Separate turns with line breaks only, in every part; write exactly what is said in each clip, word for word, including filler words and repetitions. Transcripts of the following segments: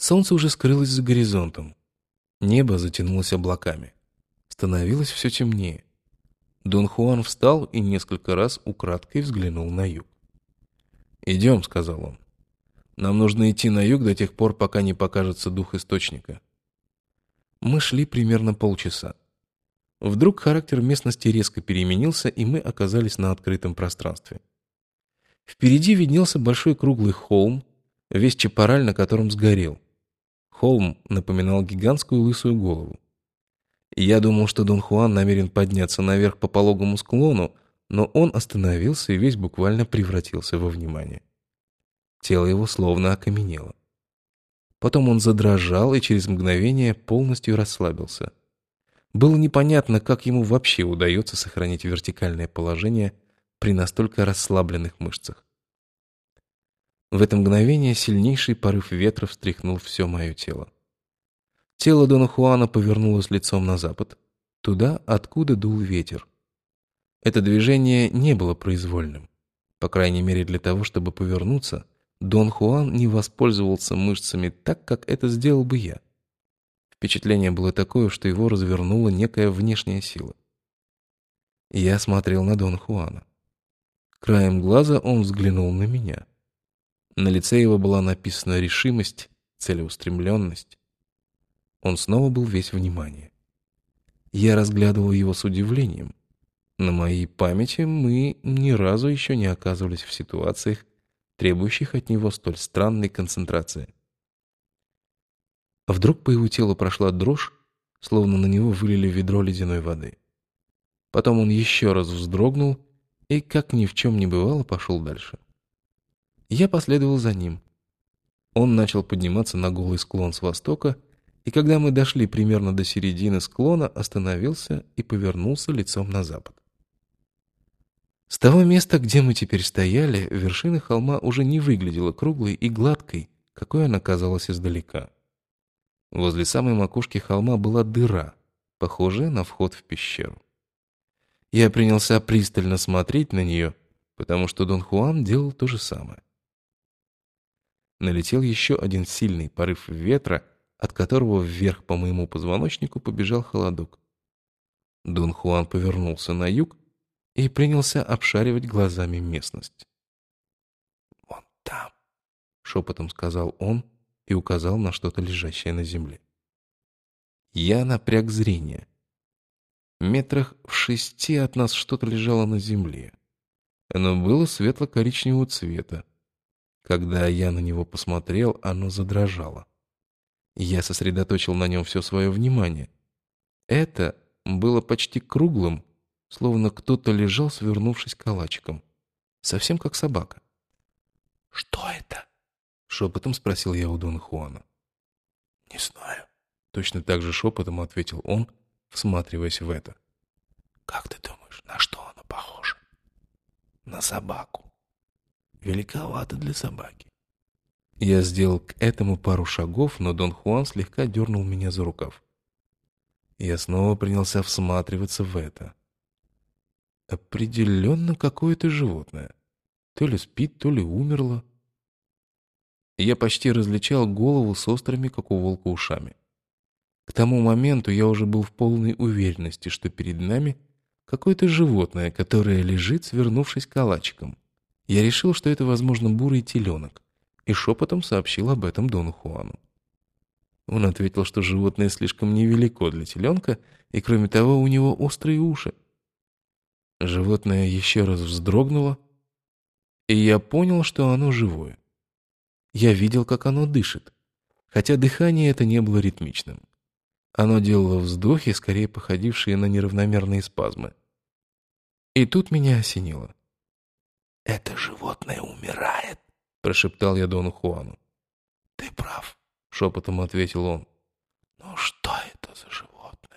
Солнце уже скрылось за горизонтом. Небо затянулось облаками. Становилось все темнее. Дон Хуан встал и несколько раз украдкой взглянул на юг. «Идем», — сказал он. «Нам нужно идти на юг до тех пор, пока не покажется дух источника». Мы шли примерно полчаса. Вдруг характер местности резко переменился, и мы оказались на открытом пространстве. Впереди виднелся большой круглый холм, весь чапараль на котором сгорел. Холм напоминал гигантскую лысую голову. Я думал, что Дон Хуан намерен подняться наверх по пологому склону, но он остановился и весь буквально превратился во внимание. Тело его словно окаменело. Потом он задрожал и через мгновение полностью расслабился. Было непонятно, как ему вообще удается сохранить вертикальное положение при настолько расслабленных мышцах. В это мгновение сильнейший порыв ветра встряхнул все мое тело. Тело Дона Хуана повернулось лицом на запад, туда, откуда дул ветер. Это движение не было произвольным. По крайней мере, для того, чтобы повернуться, Дон Хуан не воспользовался мышцами так, как это сделал бы я. Впечатление было такое, что его развернула некая внешняя сила. Я смотрел на Дона Хуана. Краем глаза он взглянул на меня. На лице его была написана решимость, целеустремленность. Он снова был весь внимание. Я разглядывал его с удивлением. На моей памяти мы ни разу еще не оказывались в ситуациях, требующих от него столь странной концентрации. Вдруг по его телу прошла дрожь, словно на него вылили ведро ледяной воды. Потом он еще раз вздрогнул и, как ни в чем не бывало, пошел дальше. Я последовал за ним. Он начал подниматься на голый склон с востока, и когда мы дошли примерно до середины склона, остановился и повернулся лицом на запад. С того места, где мы теперь стояли, вершина холма уже не выглядела круглой и гладкой, какой она казалась издалека. Возле самой макушки холма была дыра, похожая на вход в пещеру. Я принялся пристально смотреть на нее, потому что Дон Хуан делал то же самое. Налетел еще один сильный порыв ветра, от которого вверх по моему позвоночнику побежал холодок. Дон Хуан повернулся на юг и принялся обшаривать глазами местность. «Вон там», — шепотом сказал он и указал на что-то лежащее на земле. Я напряг зрение. Метрах в шести от нас что-то лежало на земле. Оно было светло-коричневого цвета. Когда я на него посмотрел, оно задрожало. Я сосредоточил на нем все свое внимание. Это было почти круглым, словно кто-то лежал, свернувшись калачиком. Совсем как собака. «Что это?» — шепотом спросил я у Дона Хуана. «Не знаю», — точно так же шепотом ответил он, всматриваясь в это. «Как ты думаешь, на что оно похоже?» «На собаку. Великовато для собаки». Я сделал к этому пару шагов, но Дон Хуан слегка дернул меня за рукав. Я снова принялся всматриваться в это. Определенно какое-то животное. То ли спит, то ли умерло. Я почти различал голову с острыми, как у волка, ушами. К тому моменту я уже был в полной уверенности, что перед нами какое-то животное, которое лежит, свернувшись калачиком. Я решил, что это, возможно, бурый теленок, и шепотом сообщил об этом Дону Хуану. Он ответил, что животное слишком невелико для теленка, и, кроме того, у него острые уши. Животное еще раз вздрогнуло, и я понял, что оно живое. Я видел, как оно дышит, хотя дыхание это не было ритмичным. Оно делало вздохи, скорее походившие на неравномерные спазмы. И тут меня осенило. «Это животное умирает», — прошептал я Дону Хуану. «Ты прав», — шепотом ответил он. «Но что это за животное?»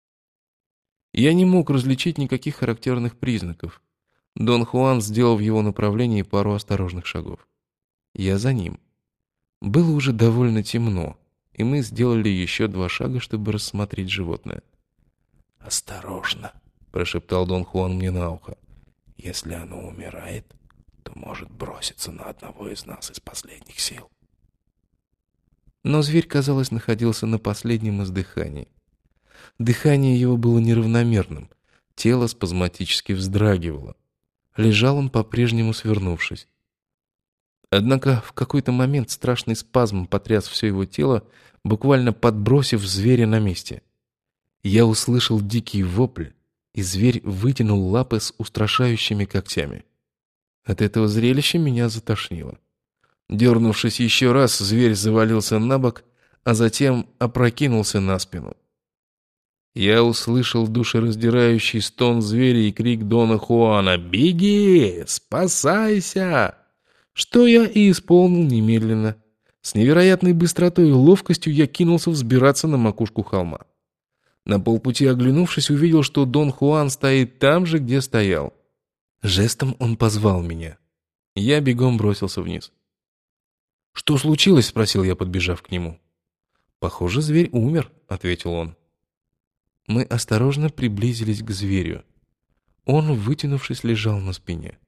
Я не мог различить никаких характерных признаков. Дон Хуан сделал в его направлении пару осторожных шагов. Я за ним. Было уже довольно темно, и мы сделали еще два шага, чтобы рассмотреть животное. «Осторожно», — прошептал Дон Хуан мне на ухо. «Если оно умирает, то может броситься на одного из нас из последних сил». Но зверь, казалось, находился на последнем издыхании. Дыхание его было неравномерным, тело спазматически вздрагивало. Лежал он по-прежнему свернувшись. Однако в какой-то момент страшный спазм потряс все его тело, буквально подбросив зверя на месте. Я услышал дикий вопль, и зверь вытянул лапы с устрашающими когтями. От этого зрелища меня затошнило. Дернувшись еще раз, зверь завалился на бок, а затем опрокинулся на спину. Я услышал душераздирающий стон зверя и крик Дона Хуана: «Беги! Спасайся!» Что я и исполнил немедленно. С невероятной быстротой и ловкостью я кинулся взбираться на макушку холма. На полпути оглянувшись, увидел, что Дон Хуан стоит там же, где стоял. Жестом он позвал меня. Я бегом бросился вниз. «Что случилось?» — спросил я, подбежав к нему. «Похоже, зверь умер», — ответил он. Мы осторожно приблизились к зверю. Он, вытянувшись, лежал на спине.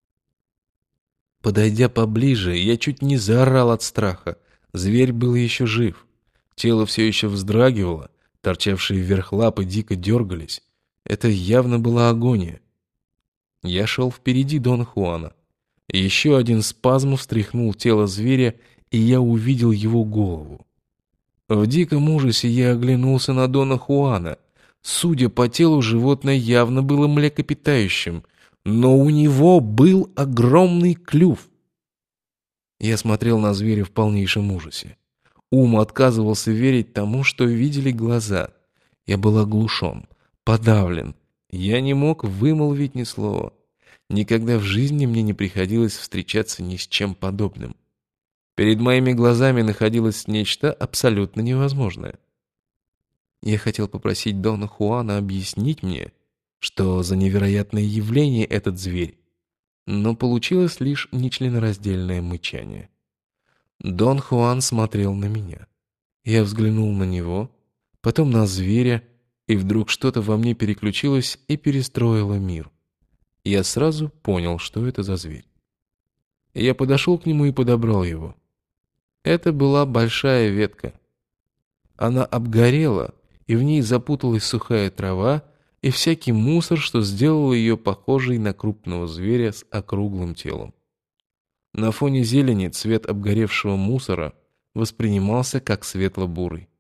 Подойдя поближе, я чуть не заорал от страха. Зверь был еще жив. Тело все еще вздрагивало, торчавшие вверх лапы дико дергались. Это явно была агония. Я шел впереди Дона Хуана. Еще один спазм встряхнул тело зверя, и я увидел его голову. В диком ужасе я оглянулся на Дона Хуана. Судя по телу, животное явно было млекопитающим, но у него был огромный клюв. Я смотрел на зверя в полнейшем ужасе. Ум отказывался верить тому, что видели глаза. Я был оглушен, подавлен. Я не мог вымолвить ни слова. Никогда в жизни мне не приходилось встречаться ни с чем подобным. Перед моими глазами находилось нечто абсолютно невозможное. Я хотел попросить Дона Хуана объяснить мне, что за невероятное явление этот зверь, но получилось лишь нечленораздельное мычание. Дон Хуан смотрел на меня. Я взглянул на него, потом на зверя, и вдруг что-то во мне переключилось и перестроило мир. Я сразу понял, что это за зверь. Я подошел к нему и подобрал его. Это была большая ветка. Она обгорела, и в ней запуталась сухая трава и всякий мусор, что сделало ее похожей на крупного зверя с округлым телом. На фоне зелени цвет обгоревшего мусора воспринимался как светло-бурый.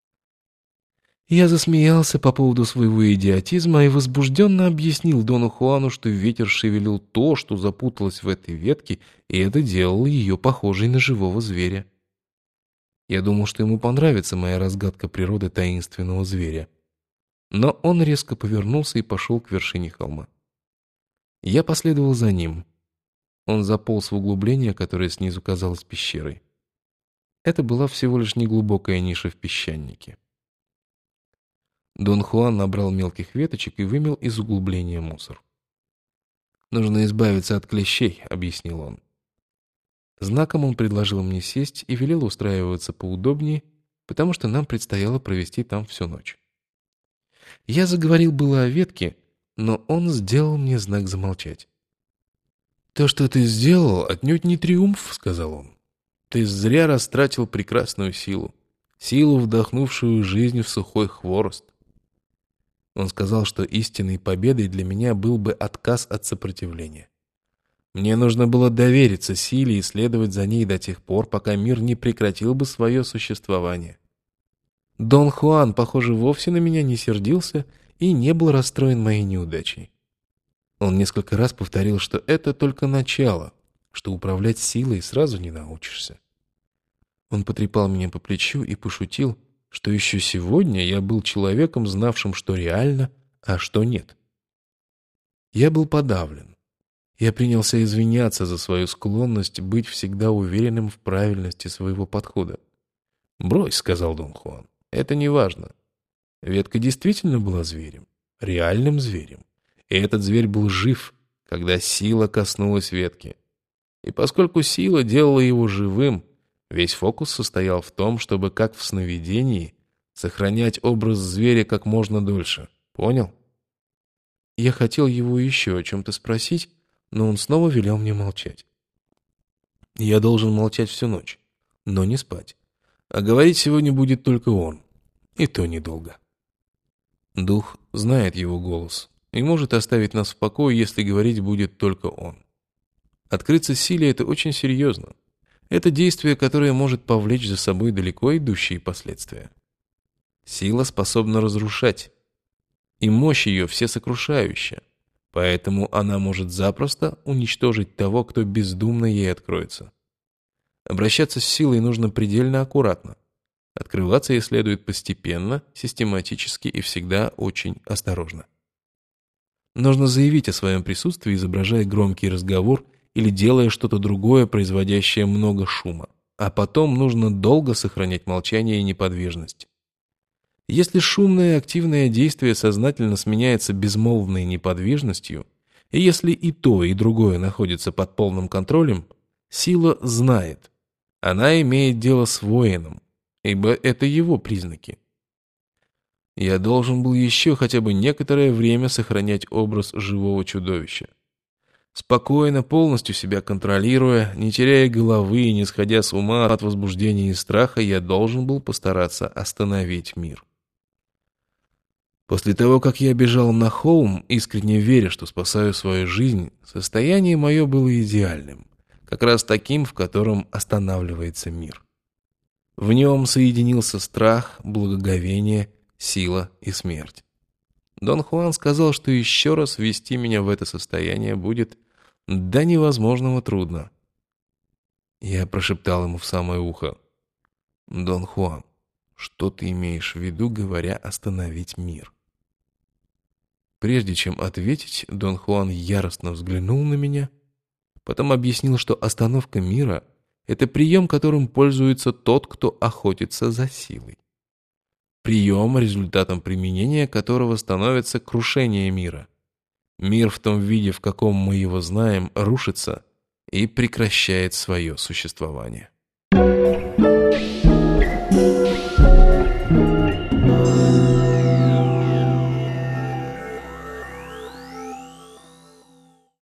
Я засмеялся по поводу своего идиотизма и возбужденно объяснил Дону Хуану, что ветер шевелил то, что запуталось в этой ветке, и это делало ее похожей на живого зверя. Я думал, что ему понравится моя разгадка природы таинственного зверя. Но он резко повернулся и пошел к вершине холма. Я последовал за ним. Он заполз в углубление, которое снизу казалось пещерой. Это была всего лишь неглубокая ниша в песчанике. Дон Хуан набрал мелких веточек и вымел из углубления мусор. «Нужно избавиться от клещей», — объяснил он. Знаком он предложил мне сесть и велел устраиваться поудобнее, потому что нам предстояло провести там всю ночь. Я заговорил было о ветке, но он сделал мне знак замолчать. «То, что ты сделал, отнюдь не триумф», — сказал он. «Ты зря растратил прекрасную силу, силу, вдохнувшую жизнь в сухой хворост». Он сказал, что истинной победой для меня был бы отказ от сопротивления. Мне нужно было довериться силе и следовать за ней до тех пор, пока мир не прекратил бы свое существование. Дон Хуан, похоже, вовсе на меня не сердился и не был расстроен моей неудачей. Он несколько раз повторил, что это только начало, что управлять силой сразу не научишься. Он потрепал меня по плечу и пошутил, что еще сегодня я был человеком, знавшим, что реально, а что нет. Я был подавлен. Я принялся извиняться за свою склонность быть всегда уверенным в правильности своего подхода. «Брось», — сказал Дон Хуан, — «это не важно. Ветка действительно была зверем, реальным зверем. И этот зверь был жив, когда сила коснулась ветки. И поскольку сила делала его живым, весь фокус состоял в том, чтобы, как в сновидении, сохранять образ зверя как можно дольше. Понял?» Я хотел его еще о чем-то спросить, но он снова велел мне молчать. Я должен молчать всю ночь, но не спать. А говорить сегодня будет только он, и то недолго. Дух знает его голос и может оставить нас в покое, если говорить будет только он. Открыться силе – это очень серьезно. Это действие, которое может повлечь за собой далеко идущие последствия. Сила способна разрушать, и мощь ее всесокрушающая, поэтому она может запросто уничтожить того, кто бездумно ей откроется. Обращаться с силой нужно предельно аккуратно. Открываться ей следует постепенно, систематически и всегда очень осторожно. Нужно заявить о своем присутствии, изображая громкий разговор или делая что-то другое, производящее много шума. А потом нужно долго сохранять молчание и неподвижность. Если шумное активное действие сознательно сменяется безмолвной неподвижностью, и если и то, и другое находится под полным контролем, сила знает. Она имеет дело с воином, ибо это его признаки. Я должен был еще хотя бы некоторое время сохранять образ живого чудовища. Спокойно, полностью себя контролируя, не теряя головы и не сходя с ума от возбуждения и страха, я должен был постараться остановить мир. После того, как я бежал на холм, искренне веря, что спасаю свою жизнь, состояние мое было идеальным, как раз таким, в котором останавливается мир. В нем соединился страх, благоговение, сила и смерть. Дон Хуан сказал, что еще раз ввести меня в это состояние будет до невозможного трудно. Я прошептал ему в самое ухо: «Дон Хуан, что ты имеешь в виду, говоря остановить мир?» Прежде чем ответить, Дон Хуан яростно взглянул на меня, потом объяснил, что остановка мира — это прием, которым пользуется тот, кто охотится за силой. Прием, результатом применения которого становится крушение мира. Мир в том виде, в каком мы его знаем, рушится и прекращает свое существование.